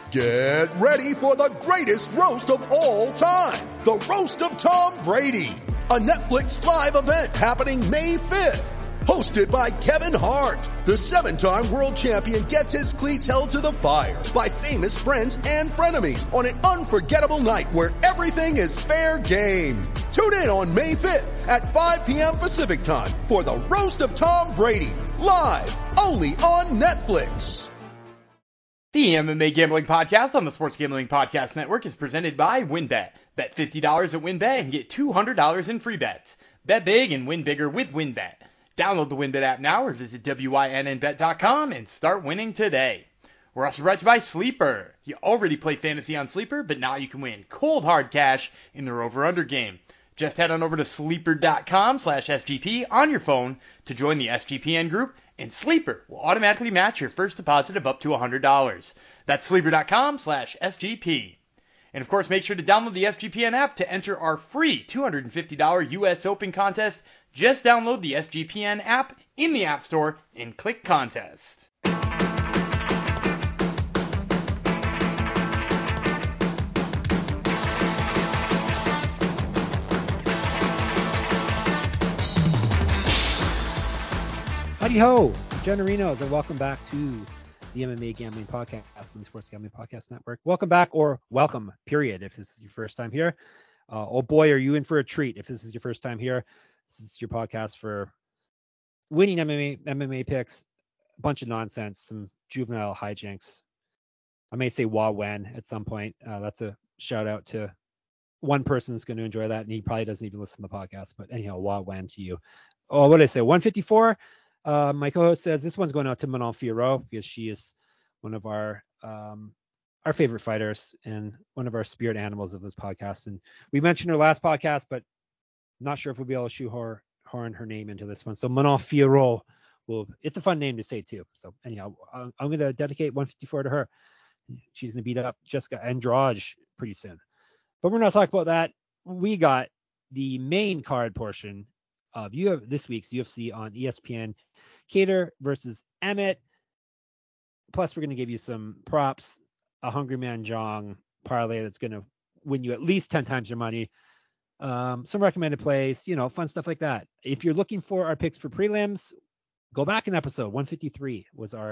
Get ready for the greatest roast of all time. The Roast of Tom Brady. A Netflix live event happening May 5th. Hosted by Kevin Hart. The 7-time world champion gets his cleats held to the fire by famous friends and frenemies on an unforgettable night where everything is fair game. Tune in on May 5th at 5 p.m. Pacific time for the Roast of Tom Brady. Live only on Netflix. The MMA Gambling Podcast on the Sports Gambling Podcast Network is presented by WynnBET. Bet $50 at WynnBET and get $200 in free bets. Bet big and win bigger with WynnBET. Download the WynnBET app now or visit WYNNBet.com and start winning today. We're also brought to you by Sleeper. You already play fantasy on Sleeper, but now you can win cold hard cash in their over-under game. Just head on over to sleeper.com/SGP on your phone to join the SGPN group, and Sleeper will automatically match your first deposit of up to $100. That's sleeper.com/SGP. And of course, make sure to download the SGPN app to enter our free $250 US Open contest. Just download the SGPN app in the App Store and click Contest. Howdy ho, Jen Areno, and welcome back to the MMA Gambling Podcast and the Sports Gambling Podcast Network. Welcome back, or welcome, period, if this is your first time here. Oh boy, are you in for a treat if this is your first time here. This is your podcast for winning MMA picks, a bunch of nonsense, some juvenile hijinks. I may say Wen at some point. That's a shout out to one person who's going to enjoy that, and he probably doesn't even listen to the podcast. But anyhow, Wen to you. Oh, what did I say? 154. My co-host says this one's going out to Manon Fiorot because she is one of our favorite fighters and one of our spirit animals of this podcast. And we mentioned her last podcast, but not sure if we'll be able to shoehorn her name into this one. So Manon Fiorot it's a fun name to say too. So anyhow, I'm going to dedicate 154 to her. She's going to beat up Jessica Andrade pretty soon. But we're not talking about that. We got the main card portion of this week's UFC on ESPN. Kattar versus Emmett. Plus, we're going to give you some props, a Hungry Man Jong parlay that's going to win you at least 10 times your money. Some recommended plays, fun stuff like that. If you're looking for our picks for prelims, go back in episode 153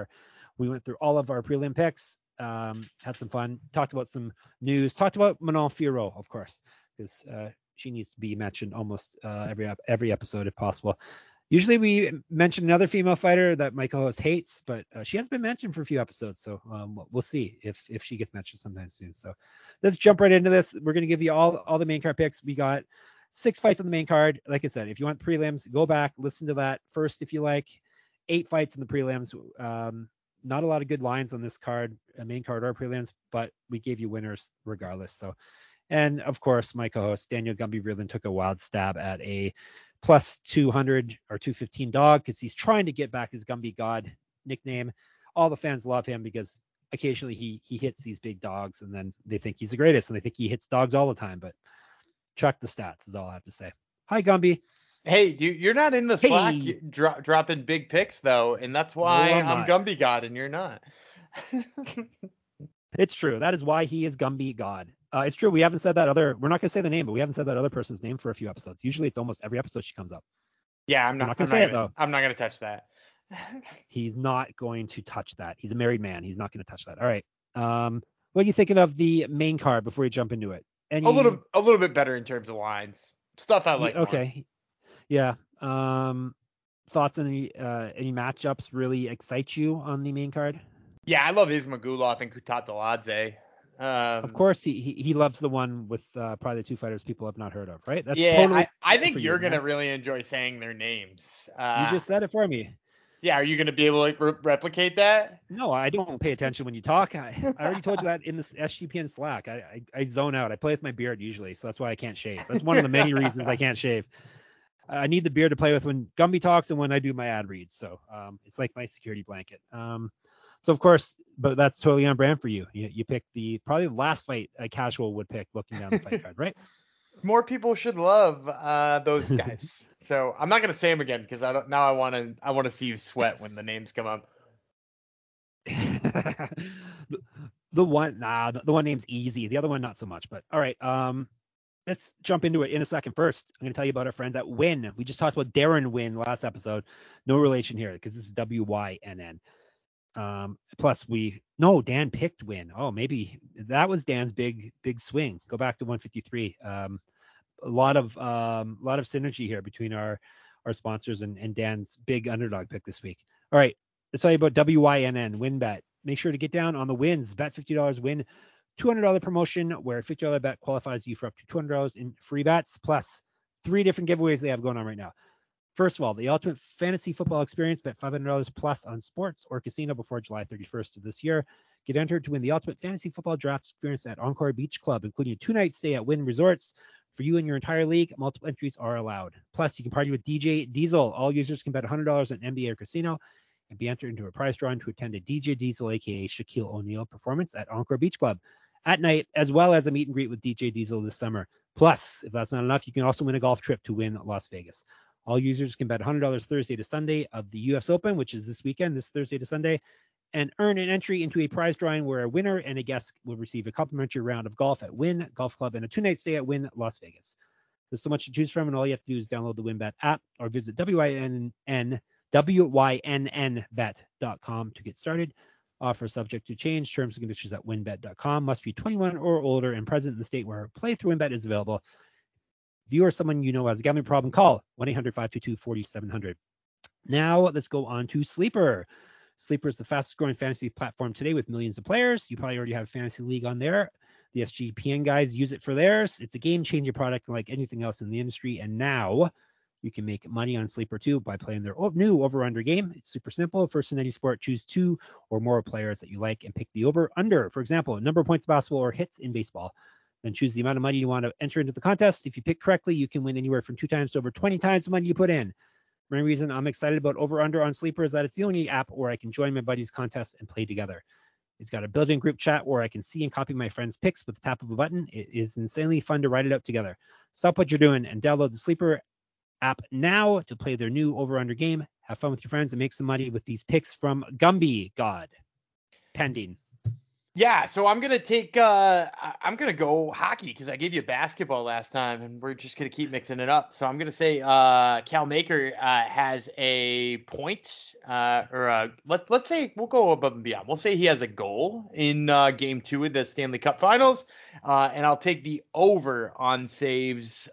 we went through all of our prelim picks, had some fun, talked about some news, talked about Manon Fiorot, of course, because she needs to be mentioned almost every episode if possible. Usually we mention another female fighter that my co-host hates, but she has been mentioned for a few episodes, so we'll see if she gets mentioned sometime soon. So let's jump right into this. We're going to give you all the main card picks. We got 6 fights on the main card. Like I said, if you want prelims, go back, listen to that first if you like. 8 fights in the prelims. Not a lot of good lines on this card, main card or prelims, but we gave you winners regardless. So, and of course, my co-host Daniel Gumby-Vreeland took a wild stab at a plus 200 or 215 dog because he's trying to get back his Gumby God nickname. All the fans love him because occasionally he hits these big dogs and then they think he's the greatest and they think he hits dogs all the time. But check the stats is all I have to say. Hi, Gumby. Hey, you're not in the Slack dropping big picks, though, and that's why I'm Gumby God and you're not. It's true. That is why he is Gumby God. It's true. We haven't said that we're not going to say the name, but we haven't said that other person's name for a few episodes. Usually it's almost every episode she comes up. Yeah, I'm not going to say it, though. I'm not going to touch that. He's not going to touch that. He's a married man. He's not going to touch that. All right. What are you thinking of the main card before you jump into it? A little bit better in terms of lines. Stuff I like. Okay. More. Yeah. Thoughts on any matchups really excite you on the main card? Yeah, I love Ismagulov and Kutateladze. Of course, he loves the one with probably the 2 fighters people have not heard of, right? That's totally I think you're going to really enjoy saying their names. You just said it for me. Yeah, are you going to be able to replicate that? No, I don't pay attention when you talk. I already told you that in the SGPN Slack. I zone out. I play with my beard usually, so that's why I can't shave. That's one of the many reasons I can't shave. I need the beard to play with when Gumby talks and when I do my ad reads. So it's like my security blanket. So of course, but that's totally on brand for you. You picked probably the last fight a casual would pick looking down the fight card, right? More people should love those guys. So I'm not gonna say them again because I want to see you sweat when the names come up. The one name's easy. The other one, not so much. But all right. Let's jump into it in a second. First, I'm going to tell you about our friends at Wynn. We just talked about Darren Wynn last episode. No relation here because this is WYNN. Plus Dan picked Wynn. Oh, maybe that was Dan's big swing. Go back to 153. A lot of synergy here between our sponsors and Dan's big underdog pick this week. All right, let's tell you about WYNN WinBet. Make sure to get down on the wins. Bet $50, win $200 promotion where a $50 bet qualifies you for up to $200 in free bets, plus 3 different giveaways they have going on right now. First of all, the ultimate fantasy football experience, bet $500 plus on sports or casino before July 31st of this year. Get entered to win the ultimate fantasy football draft experience at Encore Beach Club, including a 2-night stay at Wynn Resorts. For you and your entire league, multiple entries are allowed. Plus, you can party with DJ Diesel. All users can bet $100 on NBA or casino and be entered into a prize drawing to attend a DJ Diesel, aka Shaquille O'Neal, performance at Encore Beach Club at night, as well as a meet and greet with DJ Diesel this summer. Plus, if that's not enough, you can also win a golf trip to Wynn Las Vegas. All users can bet $100 Thursday to Sunday of the US Open, which is this weekend, this Thursday to Sunday, and earn an entry into a prize drawing where a winner and a guest will receive a complimentary round of golf at Wynn Golf Club and a 2-night stay at Wynn Las Vegas. There's so much to choose from, and all you have to do is download the WinBet app or visit wynnbet.com to get started. Offer subject to change. Terms and conditions at winbet.com. Must be 21 or older and present in the state where playthrough WinBet is available. If you or someone you know has a gambling problem, call 1-800-522-4700. Now let's go on to Sleeper. Sleeper is the fastest growing fantasy platform today with millions of players. You probably already have a fantasy league on there. The SGPN guys use it for theirs. It's a game-changer product like anything else in the industry. And now you can make money on Sleeper too by playing their new over-under game. It's super simple. First in any sport, choose 2 or more players that you like and pick the over-under. For example, number of points in basketball or hits in baseball. Then choose the amount of money you want to enter into the contest. If you pick correctly, you can win anywhere from 2 times to over 20 times the money you put in. The main reason I'm excited about Over-Under on Sleeper is that it's the only app where I can join my buddies' contests and play together. It's got a built-in group chat where I can see and copy my friends' picks with the tap of a button. It is insanely fun to write it out together. Stop what you're doing and download the Sleeper app now to play their new Over-Under game. Have fun with your friends and make some money with these picks from Gumby God. Pending. Yeah, so I'm gonna go hockey because I gave you basketball last time, and we're just gonna keep mixing it up. So I'm gonna say Cal Maker has a point, let's say we'll go above and beyond. We'll say he has a goal in Game 2 of the Stanley Cup Finals, and I'll take the over on saves.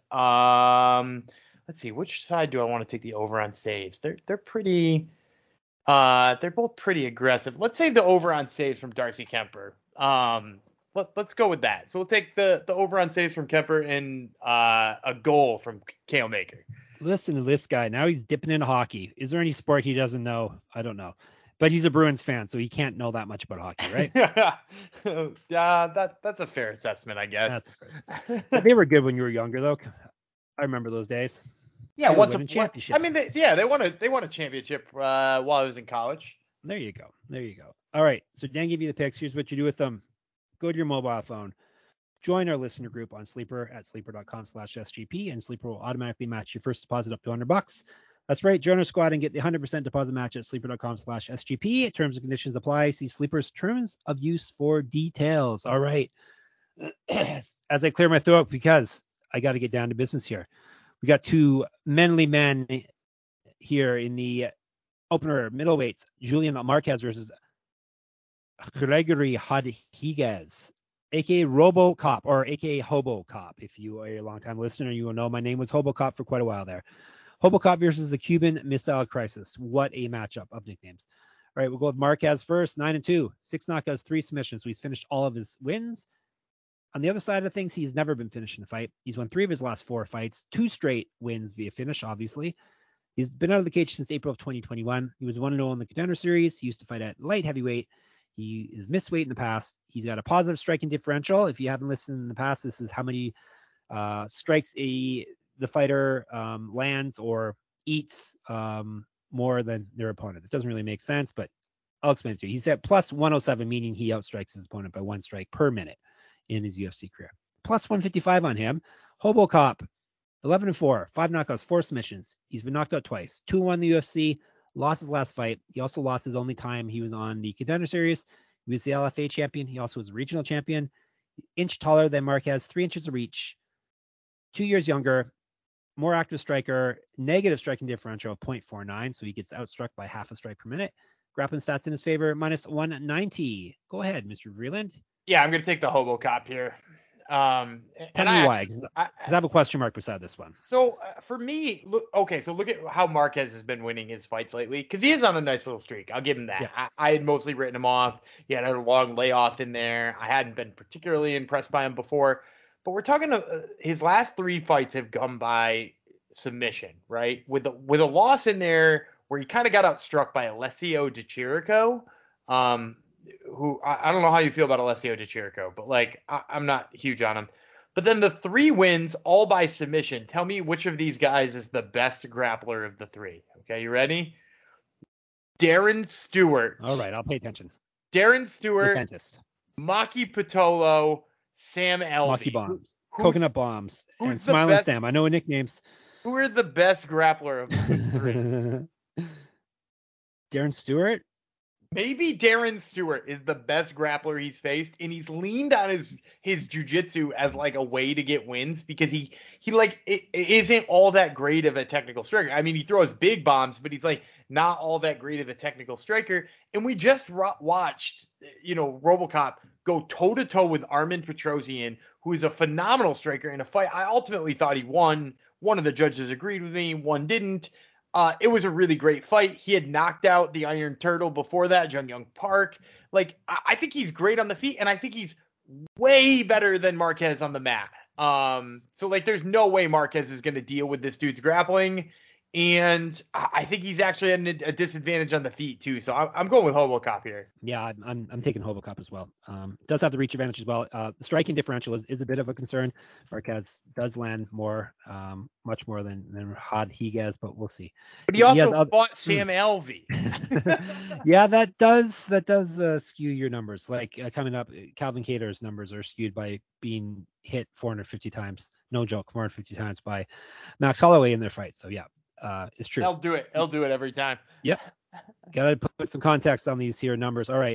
Let's see, which side do I want to take the over on saves? They're pretty. They're both pretty aggressive. Let's say the over on saves from Darcy Kemper. Let's go with that. So we'll take the over on saves from Kemper and a goal from Cale Maker. Listen to this guy. Now he's dipping into hockey. Is there any sport he doesn't know? I don't know. But he's a Bruins fan, so he can't know that much about hockey, right? Yeah, that's a fair assessment, I guess. They were good when you were younger, though. I remember those days. Yeah, once a championship. I mean, they won a championship while I was in college. There you go. All right, so Dan gave you the picks. Here's what you do with them. Go to your mobile phone. Join our listener group on Sleeper at sleeper.com/SGP, and Sleeper will automatically match your first deposit up to $100. That's right. Join our squad and get the 100% deposit match at sleeper.com/SGP. Terms and conditions apply. See Sleeper's terms of use for details. All right. As I clear my throat, because I got to get down to business here. We got 2 manly men here in the opener middleweights. Julian Marquez versus Gregory Rodriguez, a.k.a. RoboCop, or a.k.a. HoboCop. If you are a long-time listener, you will know my name was HoboCop for quite a while there. HoboCop versus the Cuban Missile Crisis. What a matchup of nicknames. All right, we'll go with Marquez first. 9-2, 6 knockouts, 3 submissions. So he's finished all of his wins. On the other side of things, he's never been finished in a fight. He's won 3 of his last 4 fights, 2 straight wins via finish, obviously. He's been out of the cage since April of 2021. He was 1-0 in the Contender Series. He used to fight at light heavyweight. He is missed weight in the past. He's got a positive striking differential. If you haven't listened in the past, this is how many strikes the fighter lands or eats more than their opponent. It doesn't really make sense, but I'll explain it to you. He's at plus 107, meaning he outstrikes his opponent by 1 strike per minute in his UFC career. Plus 155 on him. HoboCop, 11-4, 5 knockouts, 4 submissions. He's been knocked out twice. 2-1 in the UFC, lost his last fight. He also lost his only time he was on the Contender Series. He was the LFA champion. He also was a regional champion. Inch taller than Marquez, 3 inches of reach, 2 years younger, more active striker, negative striking differential of 0.49, so he gets outstruck by half a strike per minute. Grappling stats in his favor, minus 190. Go ahead, Mr. Vreeland. Yeah, I'm going to take the Hobocop here. Tell me why, because I have a question mark beside this one. So for me, look at how Marquez has been winning his fights lately, because he is on a nice little streak. I'll give him that. Yeah. I had mostly written him off. He had a long layoff in there. I hadn't been particularly impressed by him before. But we're talking his last 3 fights have come by submission, right? With a loss in there where he kind of got outstruck by Alessio Di Chirico, who I don't know how you feel about Alessio Di Chirico, but like I'm not huge on him. But then the 3 wins all by submission. Tell me which of these guys is the best grappler of the 3. Okay, you ready? Darren Stewart. All right, I'll pay attention. Darren Stewart, Maki Pitolo, Sam Alvey. Maki Bombs, Coconut Bombs, and Smiling Sam. I know nicknames. Who are the best grappler of the 3? Darren Stewart? Maybe Darren Stewart is the best grappler he's faced, and he's leaned on his jiu-jitsu as like a way to get wins, because he it isn't all that great of a technical striker. I mean, he throws big bombs, but he's like not all that great of a technical striker. And we just watched, RoboCop go toe-to-toe with Armen Petrosyan, who is a phenomenal striker in a fight. I ultimately thought he won. One of the judges agreed with me, one didn't. It was a really great fight. He had knocked out the Iron Turtle before that, Jung Young Park. Like, I think he's great on the feet, and I think he's way better than Marquez on the mat. So like, there's no way Marquez is going to deal with this dude's grappling. And I think he's actually at a disadvantage on the feet too. So I'm going with Hobocop here. Yeah, I'm taking Hobocop as well. Does have the reach advantage as well. The striking differential is a bit of a concern. Marquez does land more, much more than Rodriguez, but we'll see. But he also fought Sam Alvey. Yeah, that does skew your numbers. Like coming up, Calvin Kattar's numbers are skewed by being hit 450 times. No joke, 450 times by Max Holloway in their fight. So yeah. It's true. I'll do it every time. Yep. Gotta put some context on these here numbers. All right.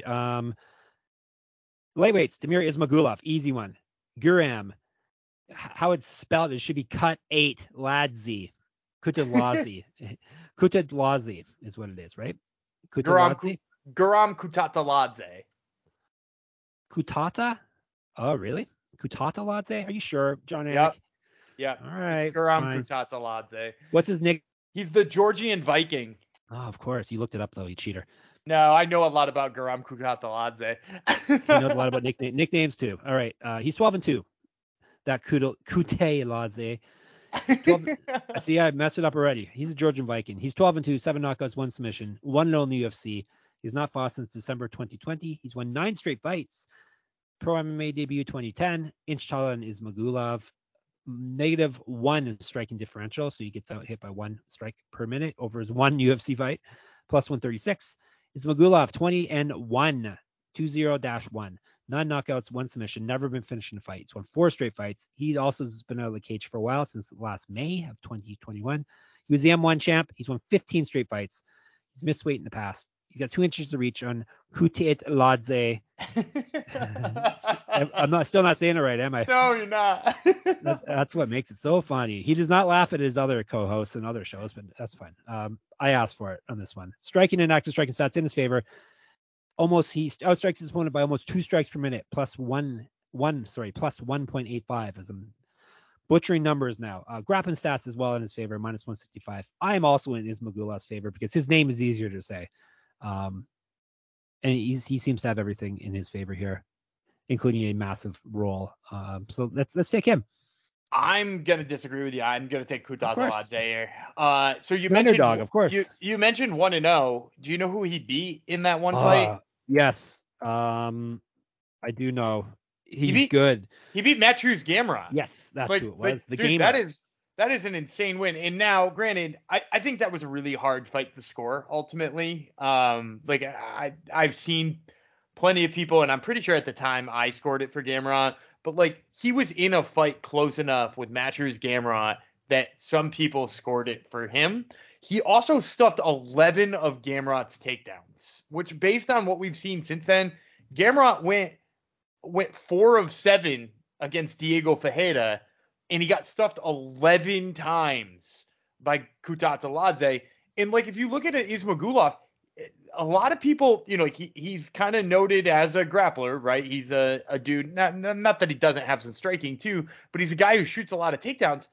Lightweights, Damir Ismagulov, easy one. Guram, how it's spelled, it should be Kutateladze. Kutateladze. Kutateladze is what it is, right? Guram Kutateladze. Kutata? Oh, really? Kutateladze? Are you sure, John Eric? Yep. All right. It's Guram Kutateladze. What's his nick? He's the Georgian Viking. Oh, of course. You looked it up, though, you cheater. No, I know a lot about Guram Kutateladze. He knows a lot about nicknames, too. All right. He's 12-2. That Kutateladze. See, I messed it up already. He's a Georgian Viking. He's 12-2, 7 knockouts, 1 submission, 1-0 in the UFC. He's not fought since December 2020. He's won 9 straight fights. Pro MMA debut 2010. Inch taller than Ismagulov. -1 striking differential, so he gets out hit by 1 strike per minute over his 1 UFC fight, plus 136. Ismagulov 20-1, 20-1, 9 knockouts, 1 submission, never been finished in a fight. He's won 4 straight fights. He also has been out of the cage for a while, since last May of 2021. He was the M1 champ. He's won 15 straight fights. He's missed weight in the past. He's got 2 inches to reach on Kutateladze. I'm still not saying it right, am I? No, you're not. That's what makes it so funny. He does not laugh at his other co-hosts and other shows, but that's fine. I asked for it on this one. Striking and active striking stats in his favor. He outstrikes his opponent by almost 2 strikes per minute, plus 1.85 as I'm butchering numbers now. Grappling stats as well in his favor, minus 165. I am also in Ismagulov's favor because his name is easier to say. And he seems to have everything in his favor here, including a massive roll. So let's take him. I'm gonna disagree with you. I'm gonna take Kutateladze here. So you mentioned underdog, of course. You mentioned 1-0. Do you know who he beat in that one fight? Yes. I do know. He's good. He beat Matthews Gamrot. Yes, that's who it was. Dude, that is an insane win. And now, granted, I think that was a really hard fight to score ultimately. I've seen plenty of people, and I'm pretty sure at the time I scored it for Gamrot, but like he was in a fight close enough with Matthews Gamrot that some people scored it for him. He also stuffed 11 of Gamrot's takedowns, which based on what we've seen since then, Gamrot went 4 of 7 against Diego Ferreira, and he got stuffed 11 times by Kutateladze. And like, if you look at it, Ismagulov, a lot of people, he's kind of noted as a grappler, right? He's a dude, not that he doesn't have some striking too, but he's a guy who shoots a lot of takedowns.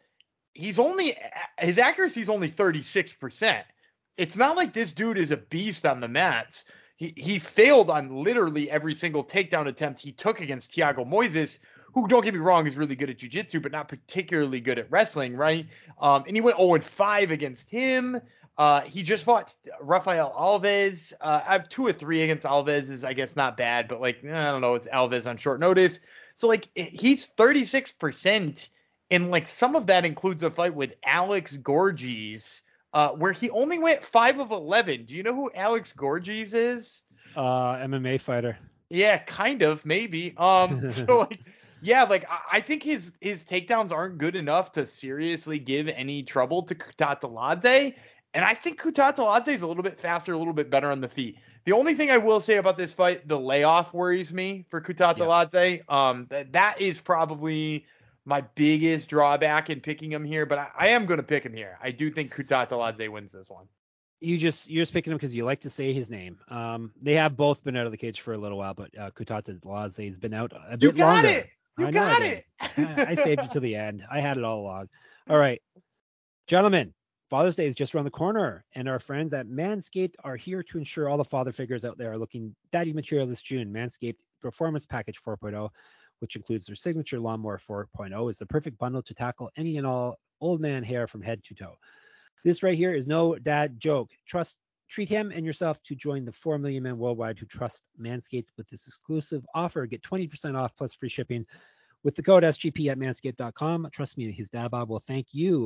His accuracy is only 36%. It's not like this dude is a beast on the mats. He failed on literally every single takedown attempt he took against Thiago Moises, who, don't get me wrong, is really good at jiu-jitsu, but not particularly good at wrestling, right? And he went 0-5 against him. He just fought Rafael Alves. I have 2 or 3 against Alves is, I guess, not bad, but like, I don't know, it's Alves on short notice. So like, he's 36%, and like, some of that includes a fight with Alex Gorgees, where he only went 5 of 11. Do you know who Alex Gorgees is? MMA fighter. Yeah, kind of, maybe. So like, yeah, like, I think his takedowns aren't good enough to seriously give any trouble to Kutateladze. And I think Kutateladze is a little bit faster, a little bit better on the feet. The only thing I will say about this fight, the layoff worries me for Kutateladze. Yeah. That is probably my biggest drawback in picking him here, but I am going to pick him here. I do think Kutateladze wins this one. You're just picking him because you like to say his name. They have both been out of the cage for a little while, but Kutateladze has been out a bit longer. You got it. I saved it to the end. I had it all along. All right, gentlemen, Father's Day is just around the corner, and our friends at Manscaped are here to ensure all the father figures out there are looking daddy material this June. Manscaped Performance Package 4.0, which includes their signature Lawnmower 4.0, is the perfect bundle to tackle any and all old man hair from head to toe. This right here is no dad joke. Treat him and yourself to join the 4 million men worldwide who trust Manscaped with this exclusive offer. Get 20% off plus free shipping with the code SGP at manscaped.com. Trust me, his dad Bob will thank you.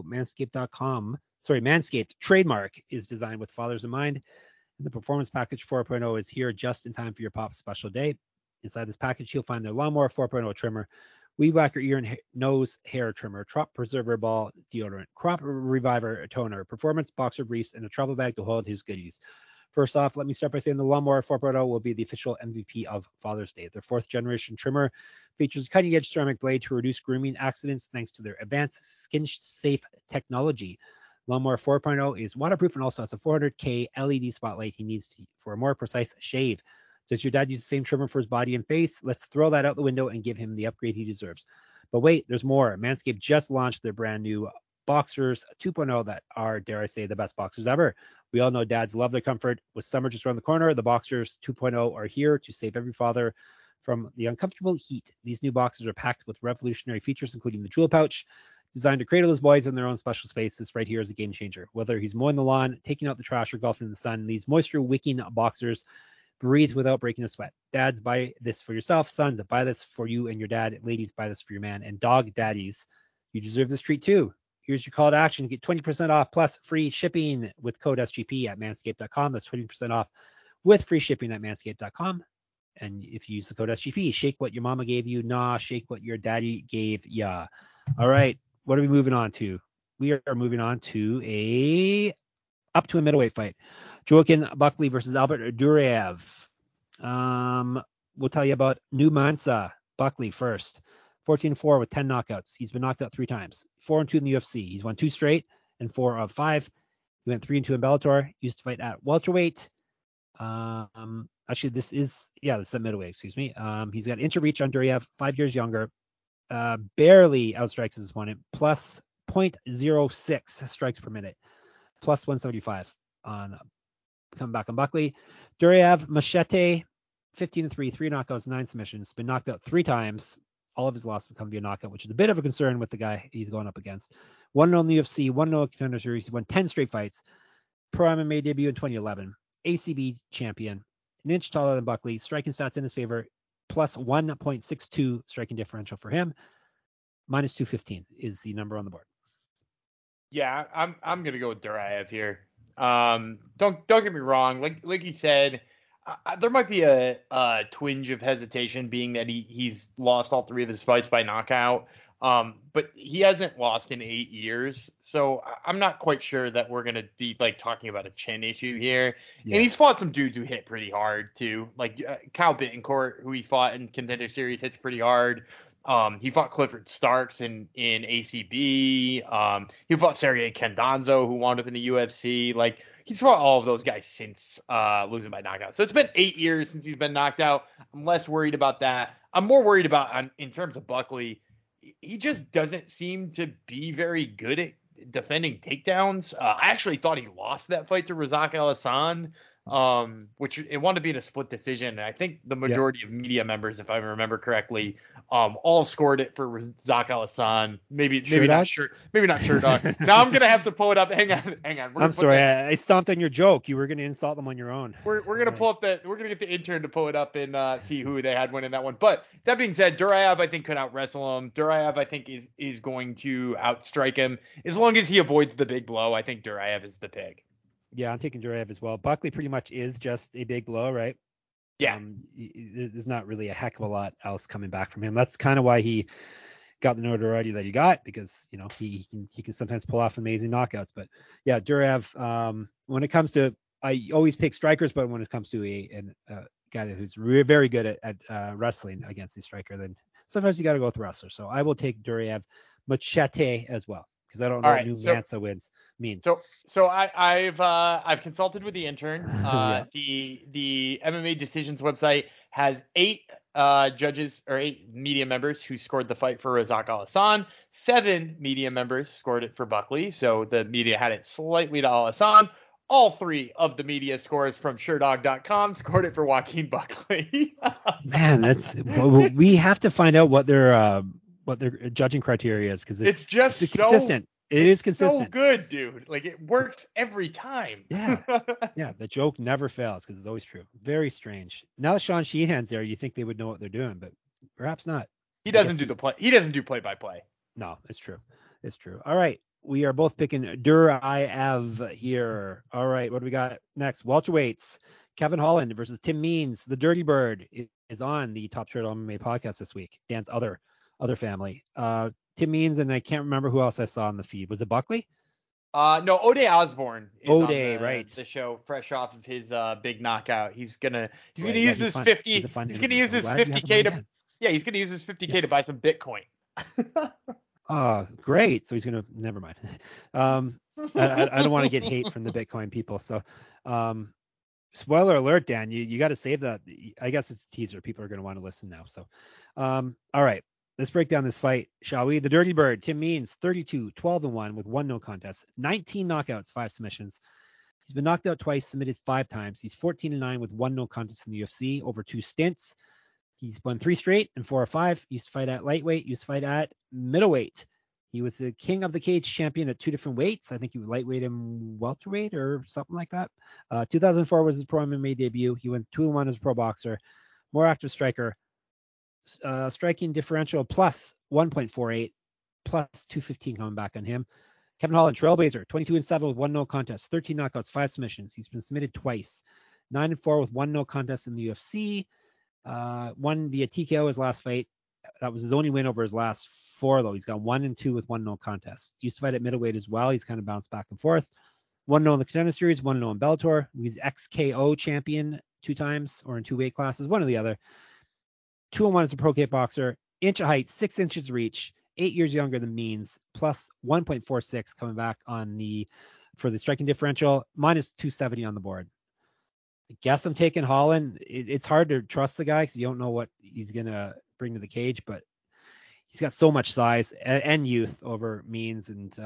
Manscaped trademark is designed with fathers in mind. And the Performance Package 4.0 is here just in time for your pop's special day. Inside this package, you'll find their Lawnmower 4.0 trimmer, Weed Whacker ear and nose hair trimmer, Crop Preserver ball deodorant, Crop Reviver toner, Performance boxer briefs, and a travel bag to hold his goodies. First off, let me start by saying the Lawnmower 4.0 will be the official MVP of Father's Day. Their 4th generation trimmer features a cutting-edge ceramic blade to reduce grooming accidents thanks to their advanced skin-safe technology. Lawnmower 4.0 is waterproof and also has a 400K LED spotlight he needs for a more precise shave. Does your dad use the same trimmer for his body and face? Let's throw that out the window and give him the upgrade he deserves. But wait, there's more. Manscaped just launched their brand new Boxers 2.0 that are, dare I say, the best boxers ever. We all know dads love their comfort. With summer just around the corner, the Boxers 2.0 are here to save every father from the uncomfortable heat. These new boxers are packed with revolutionary features, including the jewel pouch, designed to cradle his boys in their own special space. This right here is a game changer. Whether he's mowing the lawn, taking out the trash, or golfing in the sun, these moisture-wicking boxers breathe without breaking a sweat. Dads, buy this for yourself. Sons, buy this for you and your dad. Ladies, buy this for your man. And dog daddies, you deserve this treat too. Here's your call to action. Get 20% off plus free shipping with code SGP at manscaped.com. That's 20% off with free shipping at manscaped.com. And if you use the code SGP, shake what your mama gave you. Nah, shake what your daddy gave ya. All right. What are we moving on to? We are moving on to up to a middleweight fight. Joaquin Buckley versus Albert Duraev. We'll tell you about Numansa. Buckley first. 14-4 with 10 knockouts. He's been knocked out 3 times. 4-2 in the UFC. He's won 2 straight and 4 of 5. He went 3-2 in Bellator. Used to fight at welterweight. Actually, this is at middleweight. Excuse me. He's got inch of reach on Duraev, 5 years younger. Barely outstrikes his opponent. Plus 0.06 strikes per minute. Plus 175 on coming back on Buckley. Duraev, Machete, 15-3, 3 knockouts, 9 submissions. Been knocked out 3 times. All of his losses have come via knockout, which is a bit of a concern with the guy he's going up against. 1-0 in the UFC, 1-0 Contender Series. He won 10 straight fights. Pro MMA debut in 2011. ACB champion. An inch taller than Buckley. Striking stats in his favor. Plus 1.62 striking differential for him. Minus 215 is the number on the board. Yeah, I'm gonna go with Duraev here. Don't get me wrong. Like you said, there might be a twinge of hesitation, being that he's lost all 3 of his fights by knockout. But he hasn't lost in 8 years, so I'm not quite sure that we're gonna be like talking about a chin issue here. Yeah. And he's fought some dudes who hit pretty hard too, like Kyle Bittencourt, who he fought in Contender Series, hits pretty hard. He fought Clifford Starks in ACB. He fought Sergey Candonzo, who wound up in the UFC. Like, he's fought all of those guys since losing by knockout. So it's been 8 years since he's been knocked out. I'm less worried about that. I'm more worried about in terms of Buckley. He just doesn't seem to be very good at defending takedowns. I actually thought he lost that fight to Razak Al-Hassan, which it wanted to be in a split decision. And I think the majority of media members, if I remember correctly, all scored it for Razak Al-Hassan. Maybe not Sherdog. Now I'm gonna have to pull it up. Hang on. I'm sorry, I stomped on your joke. You were gonna insult them on your own. We're gonna pull up that. We're gonna get the intern to pull it up and see who they had winning that one. But that being said, Duraev I think could out wrestle him. Duraev I think is going to outstrike him as long as he avoids the big blow. I think Duraev is the pick. Yeah, I'm taking Duraev as well. Buckley pretty much is just a big blow, right? Yeah. There's not really a heck of a lot else coming back from him. That's kind of why he got the notoriety that he got, because he can sometimes pull off amazing knockouts. But yeah, Duraev. When it comes to, I always pick strikers, but when it comes to a guy who's very good at wrestling against the striker, then sometimes you got to go with wrestler. So I will take Duraev Machete as well, because I don't know what Mansa wins means. So I've consulted with the intern. Yeah. The MMA Decisions website has 8 judges or 8 media members who scored the fight for Razak Al-Hassan. 7 media members scored it for Buckley. So the media had it slightly to Al-Hassan. All 3 of the media scores from Sherdog.com scored it for Joaquin Buckley. Man, we have to find out what their judging criteria is, because it's consistent. It is consistent. So good, dude. Like, it works every time. Yeah. Yeah. The joke never fails, because it's always true. Very strange. Now that Sean Sheehan's there, you think they would know what they're doing, but perhaps not. He doesn't do play-by-play. No, it's true. It's true. All right. We are both picking Duraev here. All right. What do we got next? Welterweights. Kevin Holland versus Tim Means. The Dirty Bird is on the Top Turtle MMA podcast this week. Dan's other family. Tim Means, and I can't remember who else I saw on the feed. Was it Buckley? No, O'Day Osborne is on right. the show, fresh off of his big knockout. He's gonna use his 50. He's gonna use his 50K to he's gonna use his 50K to buy some Bitcoin. Oh, great. So he's gonna never mind. I don't want to get hate from the Bitcoin people. So spoiler alert, Dan, you got to save that. I guess it's a teaser. People are gonna want to listen now. So all right. Let's break down this fight, shall we? The Dirty Bird, Tim Means, 32-12-1 with 1 no contest, 19 knockouts, 5 submissions. He's been knocked out twice, submitted 5 times. He's 14-9 with 1 no contest in the UFC over 2 stints. He's won 3 straight and 4 or 5. Used to fight at lightweight, used to fight at middleweight. He was the king of the cage champion at 2 different weights. I think he was lightweight and welterweight or something like that. 2004 was his pro MMA debut. He went 2-1 as a pro boxer, more active striker. Striking differential plus 1.48, plus 215 coming back on him. Kevin Holland, Trailblazer, 22-7 with 1 no contest, 13 knockouts, 5 submissions. He's been submitted twice. 9-4 with 1 no contest in the UFC. Won via TKO his last fight. That was his only win over his last 4, though. He's got 1-2 with 1 no contest. Used to fight at middleweight as well. He's kind of bounced back and forth. 1-0 in the Contender Series, 1-0 in Bellator. He's XKO champion 2 times, or in 2 weight classes, one or the other. 2-1 as a pro kickboxer, inch of height, 6 inches reach, 8 years younger than Means, plus 1.46 coming back for the striking differential, minus 270 on the board. I guess I'm taking Holland. It's hard to trust the guy because you don't know what he's going to bring to the cage, but he's got so much size and youth over Means, and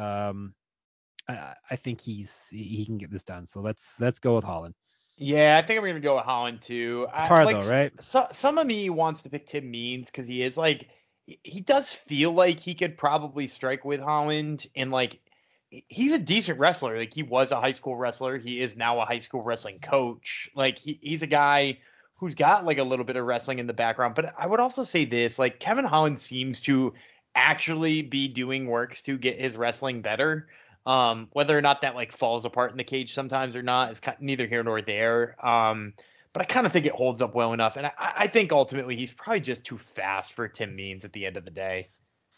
I think he can get this done. So let's go with Holland. Yeah, I think I'm going to go with Holland too. It's hard though, right? Some of me wants to pick Tim Means because he is like, he does feel like he could probably strike with Holland, and like, he's a decent wrestler. Like, he was a high school wrestler. He is now a high school wrestling coach. Like, he's a guy who's got like a little bit of wrestling in the background. But I would also say this, like, Kevin Holland seems to actually be doing work to get his wrestling better. Whether or not that like falls apart in the cage sometimes or not, it's neither here nor there. But I kind of think it holds up well enough. And I think ultimately he's probably just too fast for Tim Means at the end of the day.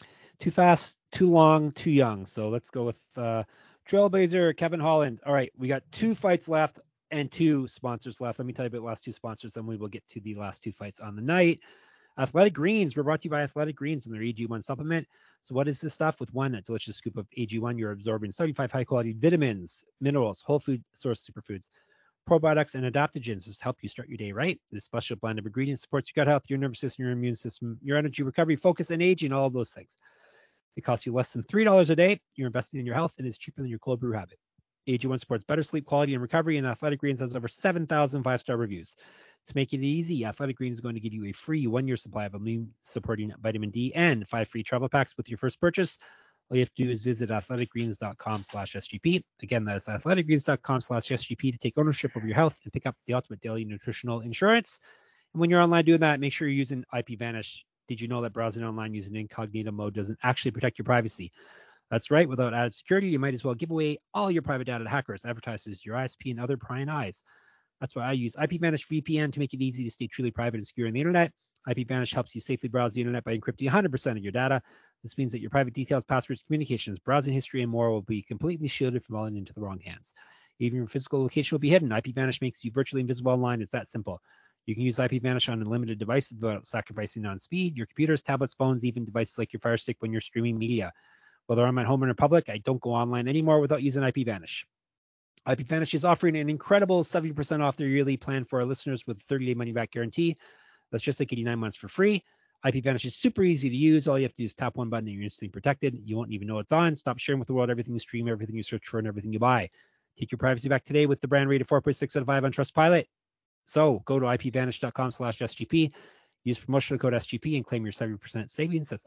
Too fast, too long, too young. So let's go with Trailblazer, Kevin Holland. All right, we got 2 fights left and 2 sponsors left. Let me tell you about the last 2 sponsors, then we will get to the last 2 fights on the night. Athletic Greens. We're brought to you by Athletic Greens and their AG1 supplement. So what is this stuff? With one delicious scoop of AG1, you're absorbing 75 high-quality vitamins, minerals, whole food source superfoods, probiotics, and adaptogens to help you start your day right. This special blend of ingredients supports your gut health, your nervous system, your immune system, your energy, recovery, focus, and aging, all of those things. It costs you less than $3 a day. You're investing in your health, and it's cheaper than your cold brew habit. AG1 supports better sleep quality and recovery, and Athletic Greens has over 7,000 5-star reviews. To make it easy, Athletic Greens is going to give you a free 1-year supply of immune-supporting vitamin D and 5 free travel packs with your first purchase. All you have to do is visit athleticgreens.com/SGP. Again, that's athleticgreens.com/SGP to take ownership over your health and pick up the ultimate daily nutritional insurance. And when you're online doing that, make sure you're using IPVanish. Did you know that browsing online using incognito mode doesn't actually protect your privacy? That's right. Without added security, you might as well give away all your private data to hackers, advertisers, your ISP, and other prying eyes. That's why I use IPVanish VPN to make it easy to stay truly private and secure on the internet. IPVanish helps you safely browse the internet by encrypting 100% of your data. This means that your private details, passwords, communications, browsing history, and more will be completely shielded from falling into the wrong hands. Even your physical location will be hidden. IPVanish makes you virtually invisible online. It's that simple. You can use IPVanish on unlimited devices without sacrificing on speed. Your computers, tablets, phones, even devices like your Fire Stick when you're streaming media. Whether I'm at home or in public, I don't go online anymore without using IPVanish. IPVanish is offering an incredible 70% off their yearly plan for our listeners with a 30-day money-back guarantee. That's just like 89 months for free. IPVanish is super easy to use. All you have to do is tap one button and you're instantly protected. You won't even know it's on. Stop sharing with the world everything you stream, everything you search for, and everything you buy. Take your privacy back today with the brand rated 4.6 out of 5 on Trustpilot. So go to IPVanish.com/SGP. Use promotional code SGP and claim your 70% savings. That's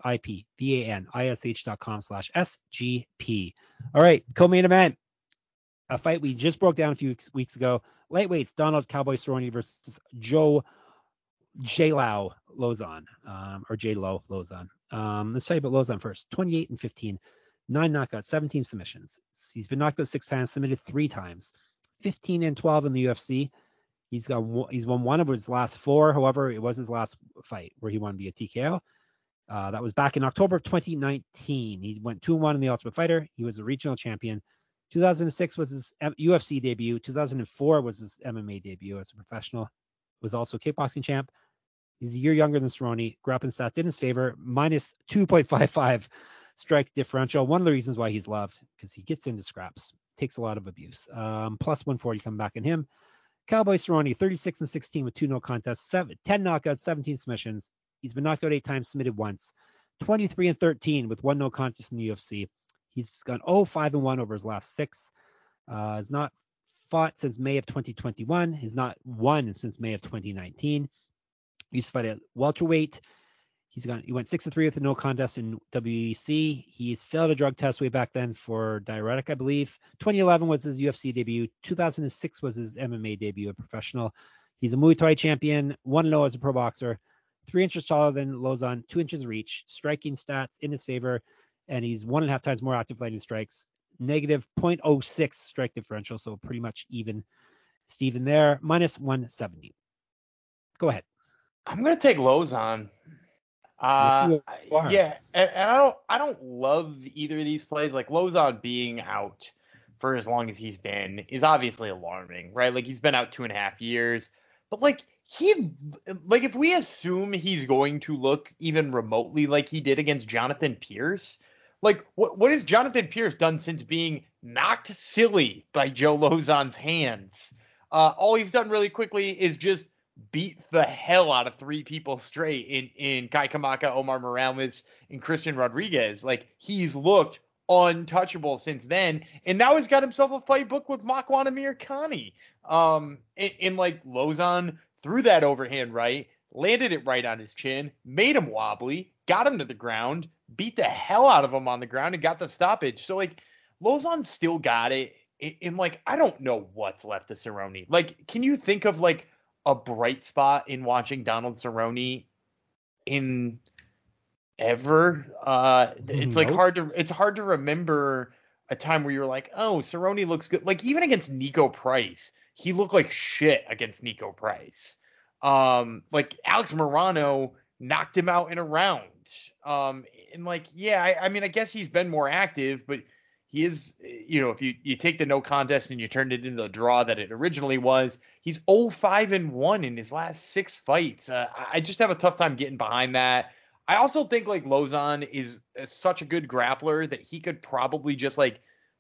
IPVanish.com/SGP. All right, co-main event. A fight we just broke down a few weeks ago. Lightweights, Donald Cowboy Cerrone versus Joe J-Lo Lauzon, or J-Lo Lauzon. Let's tell you about Lauzon first. 28-15, 9 knockouts, 17 submissions. He's been knocked out 6 times, submitted 3 times. 15-12 in the UFC. He's won 1 of his last 4. However, it was his last fight where he won via TKO. That was back in October of 2019. He went 2-1 in the Ultimate Fighter. He was a regional champion. 2006 was his UFC debut. 2004 was his MMA debut as a professional. Was also a kickboxing champ. He's a year younger than Cerrone. Grappling stats in his favor, minus 2.55 strike differential. One of the reasons why he's loved, because he gets into scraps, takes a lot of abuse. Plus 140 coming back in him. Cowboy Cerrone, 36-16 with 2 no contests, 10 knockouts, 17 submissions. He's been knocked out 8 times, submitted once. 23-13 with 1 no contest in the UFC. He's gone 0-5-1 over his last 6. Has not fought since May of 2021. He's not won since May of 2019. He used to fight at welterweight. He went 6-3 with a no contest in WEC. He's failed a drug test way back then for diuretic, I believe. 2011 was his UFC debut. 2006 was his MMA debut, a professional. He's a Muay Thai champion, 1-0 as a pro boxer, 3 inches taller than Lauzon, 2 inches reach, striking stats in his favor, and he's 1.5 times more active fighting strikes. Negative 0.06 strike differential, so pretty much even Steven there, minus 170. Go ahead. I'm gonna take Lauzon. Yeah, and I don't love either of these plays. Like Lauzon being out for as long as he's been is obviously alarming, right? Like he's been out 2.5 years, but like if we assume he's going to look even remotely like he did against Jonathan Pierce, like what has Jonathan Pierce done since being knocked silly by Joe Lauzon's hands? All he's done really quickly is just beat the hell out of 3 people straight in Kai Kamaka, Omar Morales, and Christian Rodriguez. Like he's looked untouchable since then, and now he's got himself a fight book with Makwan Amirkhani. And like Lauzon threw that overhand right, landed it right on his chin, made him wobbly, got him to the ground, beat the hell out of him on the ground, and got the stoppage. So like Lauzon still got it. And like I don't know what's left of Cerrone. Like, can you think of like a bright spot in watching Donald Cerrone in ever? It's like hard to remember a time where you're like, oh, Cerrone looks good. Like even against Nico Price, he looked like shit against Nico Price. Like Alex Morano knocked him out in a round. And like, yeah, I mean, I guess he's been more active, but he is, if you take the no contest and you turn it into the draw that it originally was, he's 0-5-1 in his last 6 fights. I just have a tough time getting behind that. I also think like Lauzon is such a good grappler that he could probably just like,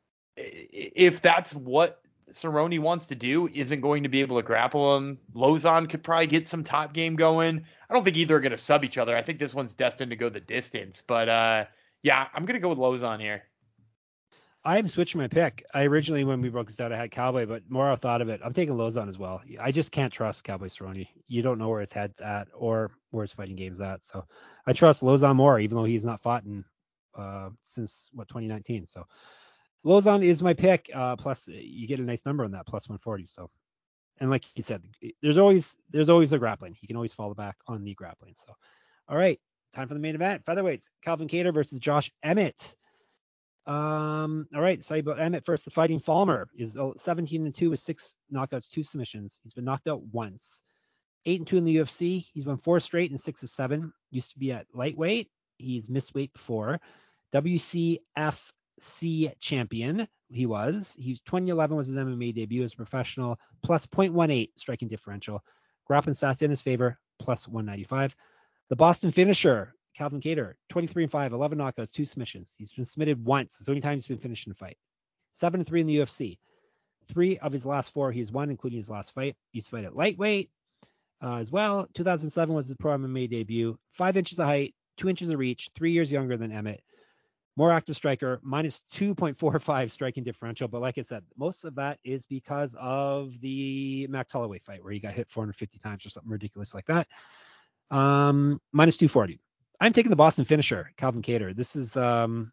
if that's what Cerrone wants to do, isn't going to be able to grapple him. Lauzon could probably get some top game going. I don't think either are going to sub each other. I think this one's destined to go the distance. But yeah, I'm going to go with Lauzon here. I'm switching my pick. I originally, when we broke this out, I had Cowboy, but more I thought of it, I'm taking Lauzon as well. I just can't trust Cowboy Cerrone. You don't know where his head's at or where his fighting game's at. So I trust Lauzon more, even though he's not fought in since 2019. So Lauzon is my pick. Plus, you get a nice number on that, plus 140. So, and like you said, there's always the grappling. He can always fall back on the grappling. So, all right, time for the main event. Featherweights: Calvin Kattar versus Josh Emmett. All right, sorry about Emmett first. The Fighting Falmer is 17-2 with 6 knockouts, 2 submissions. He's been knocked out once. 8-2 in the UFC. He's won 4 straight and 6 of 7. Used to be at lightweight. He's missed weight before. WCFC champion. He was 2011 was his MMA debut as a professional. Plus 0.18 striking differential. Grappling stats in his favor. Plus 195. The Boston finisher. Calvin Kattar, 23-5, 11 knockouts, 2 submissions. He's been submitted once. It's the only time he's been finished in a fight. 7-3 in the UFC. 3 of his last 4 he's won, including his last fight. He used to fight at lightweight as well. 2007 was his pro MMA debut. 5 inches of height, 2 inches of reach, 3 years younger than Emmett. More active striker, minus 2.45 striking differential. But like I said, most of that is because of the Max Holloway fight where he got hit 450 times or something ridiculous like that. Minus 240. I'm taking the Boston finisher, Calvin Kattar. This is not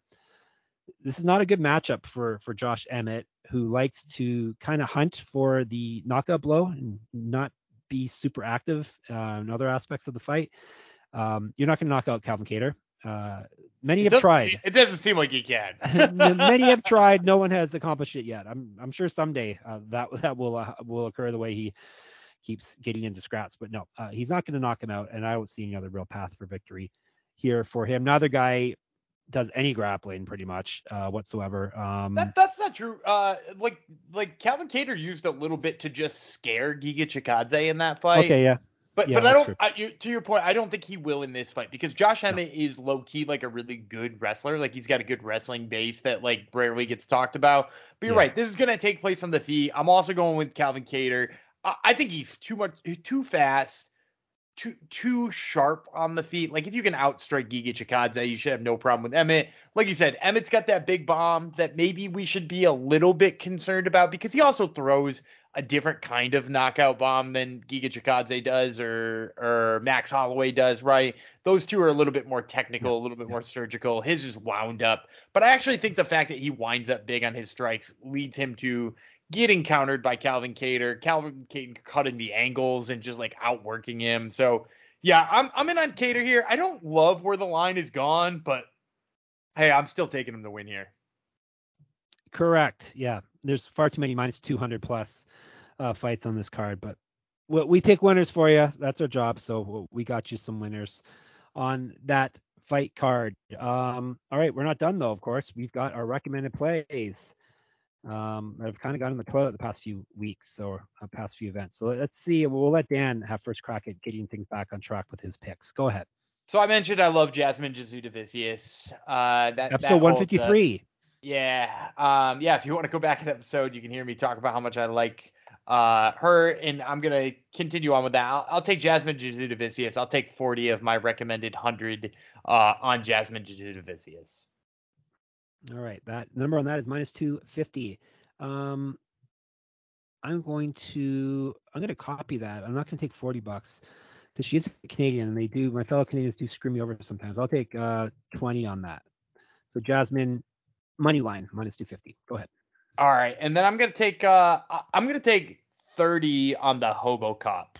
a good matchup for Josh Emmett, who likes to kind of hunt for the knockout blow and not be super active in other aspects of the fight. You're not going to knock out Calvin Kattar. Many have tried. It doesn't seem like you can. Many have tried. No one has accomplished it yet. I'm sure someday that will occur the way he keeps getting into scraps. But no, he's not going to knock him out, and I don't see any other real path for victory here for him. Neither guy does any grappling pretty much whatsoever. That's not true. Like Calvin Kattar used a little bit to just scare Giga Chikadze in that fight. Okay, yeah. But I don't. To your point, I don't think he will in this fight because Josh Emmett is low key like a really good wrestler. Like he's got a good wrestling base that like rarely gets talked about. But you're right. This is gonna take place on the feet. I'm also going with Calvin Kattar. I think he's too fast. Too sharp on the feet. Like if you can outstrike Giga Chikadze, you should have no problem with Emmett. Like you said, Emmett's got that big bomb that maybe we should be a little bit concerned about because he also throws a different kind of knockout bomb than Giga Chikadze does or Max Holloway does, right? Those two are a little bit more technical, a little bit more surgical. His is wound up. But I actually think the fact that he winds up big on his strikes leads him to getting countered by Calvin Kattar. Calvin Kattar cutting the angles and just like outworking him. So yeah, I'm in on Kattar here. I don't love where the line is gone, but hey, I'm still taking him to win here. Correct. Yeah, there's far too many minus 200 plus fights on this card, but we pick winners for you. That's our job. So we got you some winners on that fight card. All right, we're not done though. Of course, we've got our recommended plays. I've kind of gone in the toilet the past few weeks or past few events. So let's see. We'll let Dan have first crack at getting things back on track with his picks. Go ahead. So I mentioned I love Jasmine Jasudavicius. Episode 153. Yeah. If you want to go back in the episode, you can hear me talk about how much I like her, and I'm going to continue on with that. I'll take Jasmine Jasudavicius. I'll take 40 of my recommended 100 on Jasmine Jasudavicius. All right, that number on that is minus 250. I'm going to copy that. I'm not going to take $40 because she's a Canadian, and my fellow Canadians do screw me over sometimes. I'll take 20 on that. So Jasmine, money line minus 250. Go ahead. All right, and then I'm going to take 30 on the Hobo Cop.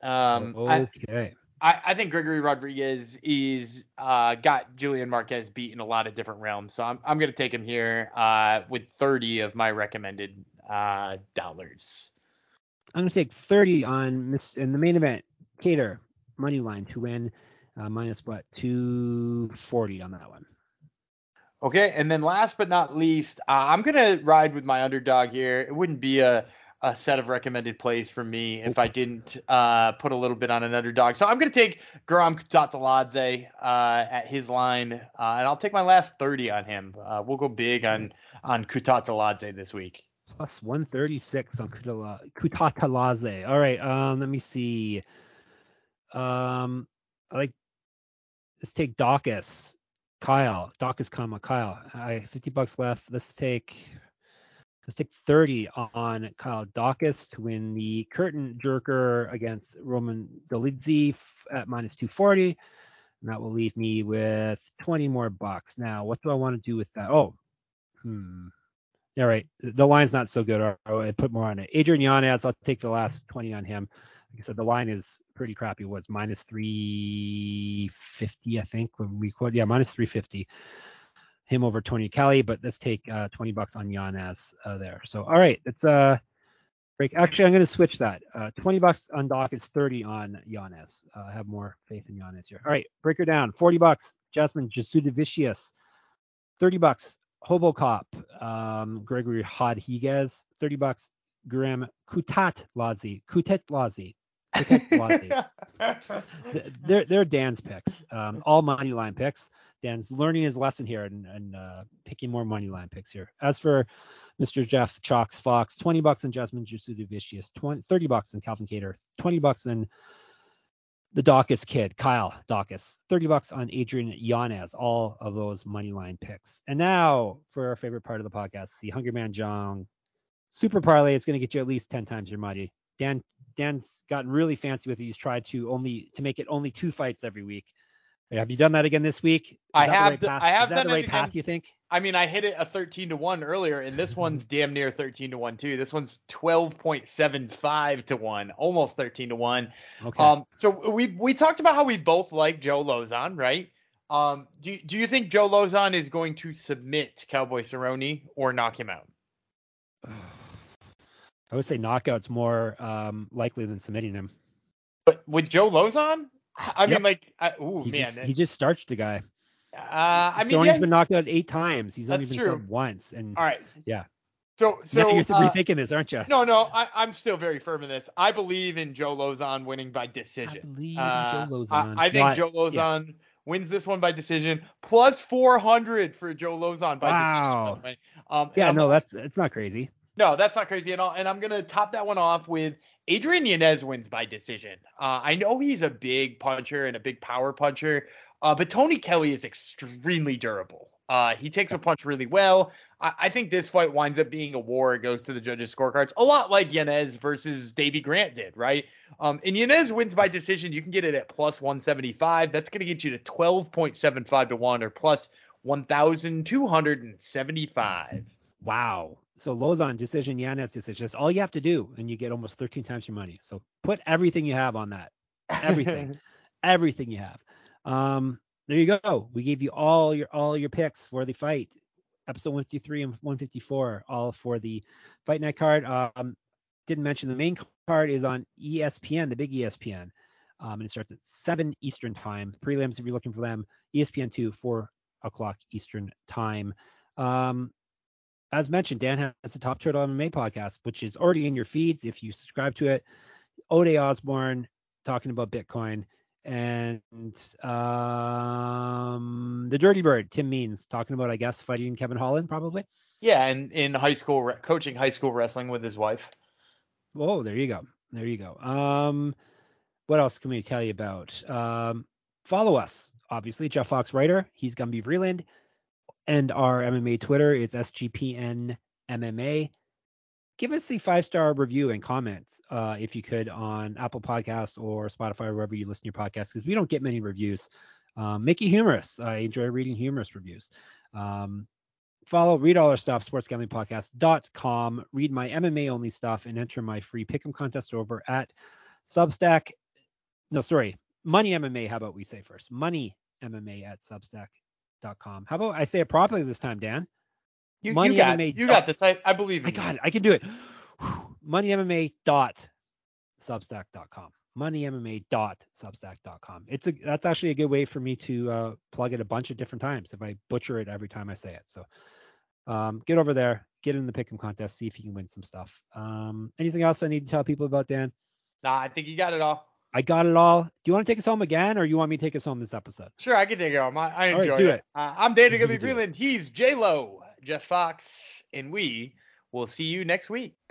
Okay. I think Gregory Rodriguez is got Julian Marquez beat in a lot of different realms, so I'm going to take him here with 30 of my recommended dollars. I'm going to take 30 in the main event. Kattar money line to win. Minus what? 240 on that one. Okay, and then last but not least, I'm gonna ride with my underdog here. It wouldn't be a set of recommended plays for me if I didn't put a little bit on an underdog. So I'm gonna take Guram Kutateladze at his line, and I'll take my last 30 on him. We'll go big on Kutateladze this week. Plus 136 on Kutateladze. All right, let me see. Let's take Dawkins. Dawkins, Kyle. $50 left. Let's take 30 on Kyle Dawkins to win the curtain jerker against Roman Dolidze at minus 240. And that will leave me with 20 more bucks. Now, what do I want to do with that? All right. The line's not so good. I put more on it. Adrian Yanez, I'll take the last 20 on him. Like I said, the line is pretty crappy. It was minus 350, I think, when we quote. Yeah, minus 350. Him over Tony Kelly, but let's take $20 on Yanez there. So, all right, it's break. Actually, I'm going to switch that. $20 on Doc is 30 on Yanez. I have more faith in Yanez here. All right, breaker down. $40. Jasmine Jasudavicius. $30. Hobocop. Gregory Rodriguez. $30. Guram Kutateladze. They're Dan's picks. All money line picks. Dan's learning his lesson here and picking more money line picks here. As for Mr. Jeff Chalks Fox, $20 on Jasmine Jasudavicius, $30 on Calvin Cater, $20 on the Dawkins kid, Kyle Dawkins, $30 on Adrian Yanez, all of those money line picks. And now for our favorite part of the podcast, the Hungry Man Jong Super Parlay. It's going to get you at least 10 times your money. Dan's gotten really fancy with it. He's tried to make it only 2 fights every week. Have you done that again this week? I have done the right path, you think? I mean, I hit it a 13-1 earlier, and this one's damn near 13-1 too. This one's 12.75-1, almost 13-1. Okay. So we talked about how we both like Joe Lauzon, right? Do you think Joe Lauzon is going to submit Cowboy Cerrone or knock him out? I would say knockout's more likely than submitting him. But with Joe Lauzon, He just starched the guy. He's been knocked out 8 times. He's only been subbed once. And all right. Yeah. So you're rethinking this, aren't you? No, I'm still very firm in this. I believe in Joe Lauzon winning by decision. I believe in Joe Lauzon. I think Joe Lauzon wins this one by decision. Plus 400 for Joe Lauzon by decision. That's not crazy. No, that's not crazy at all. And I'm going to top that one off with Adrian Yanez wins by decision. I know he's a big puncher and a big power puncher, but Tony Kelly is extremely durable. He takes a punch really well. I think this fight winds up being a war. It goes to the judges' scorecards, a lot like Yanez versus Davey Grant did, right? And Yanez wins by decision. You can get it at plus 175. That's going to get you to 12.75-1 or plus 1,275. Wow. So Lauzon decision, Yanez decision. That's all you have to do, and you get almost 13 times your money. So put everything you have on that. Everything. Everything you have. There you go. We gave you all your picks for the fight. Episode 153 and 154, all for the Fight Night card. Didn't mention the main card is on ESPN, the big ESPN. And it starts at 7 Eastern time. Prelims, if you're looking for them, ESPN 2, 4 o'clock Eastern time. As mentioned, Dan has the Top Turtle MMA podcast, which is already in your feeds if you subscribe to it. Ode Osborne talking about Bitcoin, and the Dirty Bird, Tim Means, talking about, I guess, fighting Kevin Holland, probably. Yeah, and in high school, coaching high school wrestling with his wife. Oh, there you go. What else can we tell you about? Follow us, obviously. Jeff Fox Writer, he's Gumby Vreeland. And our MMA Twitter is SGPN MMA. Give us the 5-star review and comments if you could on Apple Podcasts or Spotify or wherever you listen to your podcasts, because we don't get many reviews. Make it humorous. I enjoy reading humorous reviews. Read all our stuff, sportsgamblingpodcast.com. Read my MMA only stuff and enter my free pick'em contest over at Substack. No, sorry, Money MMA. How about we say first? Money MMA at Substack.com. How about I say it properly this time, Dan? You got this. I believe in you. I can do it. MoneyMMA.substack.com. moneymma.substack.com. That's actually a good way for me to plug it a bunch of different times if I butcher it every time I say it. So get over there, get in the pick'em contest, see if you can win some stuff. Anything else I need to tell people about, Dan? Nah, I think you got it all. I got it all. Do you want to take us home again, or you want me to take us home this episode? Sure, I can take it home. I enjoy all right, do it. I'm David Gumby Freeland. He's J-Lo, Jeff Fox, and we will see you next week.